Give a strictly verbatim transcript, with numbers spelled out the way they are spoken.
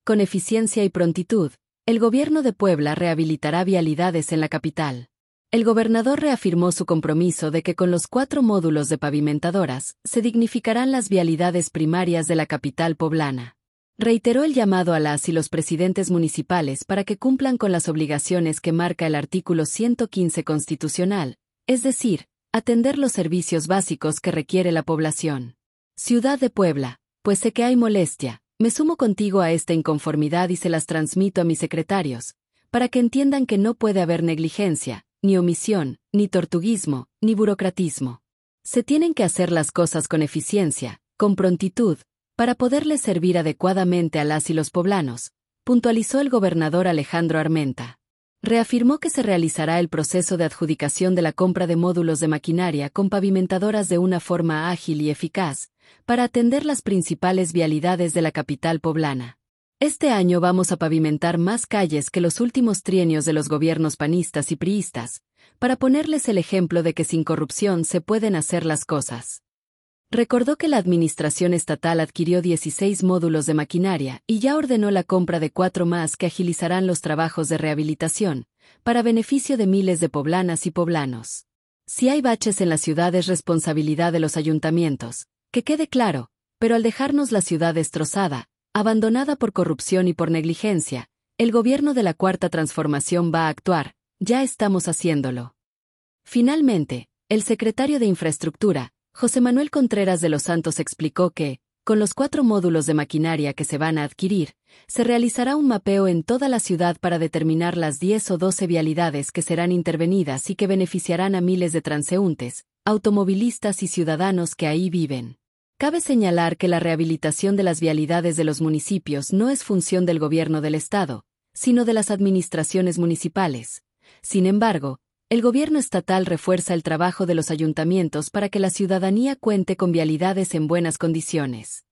con eficiencia y prontitud, el gobierno de Puebla rehabilitará vialidades en la capital. El gobernador reafirmó su compromiso de que con los cuatro módulos de pavimentadoras se dignificarán las vialidades primarias de la capital poblana. Reiteró el llamado a las y los presidentes municipales para que cumplan con las obligaciones que marca el artículo ciento quince constitucional, es decir, atender los servicios básicos que requiere la población. Ciudad de Puebla, pues sé que hay molestia, me sumo contigo a esta inconformidad y se las transmito a mis secretarios, para que entiendan que no puede haber negligencia, ni omisión, ni tortuguismo, ni burocratismo. Se tienen que hacer las cosas con eficiencia, con prontitud, para poderles servir adecuadamente a las y los poblanos, puntualizó el gobernador Alejandro Armenta. Reafirmó que se realizará el proceso de adjudicación de la compra de módulos de maquinaria con pavimentadoras de una forma ágil y eficaz, para atender las principales vialidades de la capital poblana. Este año vamos a pavimentar más calles que los últimos trienios de los gobiernos panistas y priistas, para ponerles el ejemplo de que sin corrupción se pueden hacer las cosas. Recordó que la administración estatal adquirió dieciséis módulos de maquinaria y ya ordenó la compra de cuatro más que agilizarán los trabajos de rehabilitación, para beneficio de miles de poblanas y poblanos. Si hay baches en la ciudad es responsabilidad de los ayuntamientos, que quede claro, pero al dejarnos la ciudad destrozada, abandonada por corrupción y por negligencia, el gobierno de la Cuarta Transformación va a actuar, ya estamos haciéndolo. Finalmente, el secretario de Infraestructura, José Manuel Contreras de los Santos explicó que, con los cuatro módulos de maquinaria que se van a adquirir, se realizará un mapeo en toda la ciudad para determinar las diez o doce vialidades que serán intervenidas y que beneficiarán a miles de transeúntes, automovilistas y ciudadanos que ahí viven. Cabe señalar que la rehabilitación de las vialidades de los municipios no es función del gobierno del Estado, sino de las administraciones municipales. Sin embargo, el gobierno estatal refuerza el trabajo de los ayuntamientos para que la ciudadanía cuente con vialidades en buenas condiciones.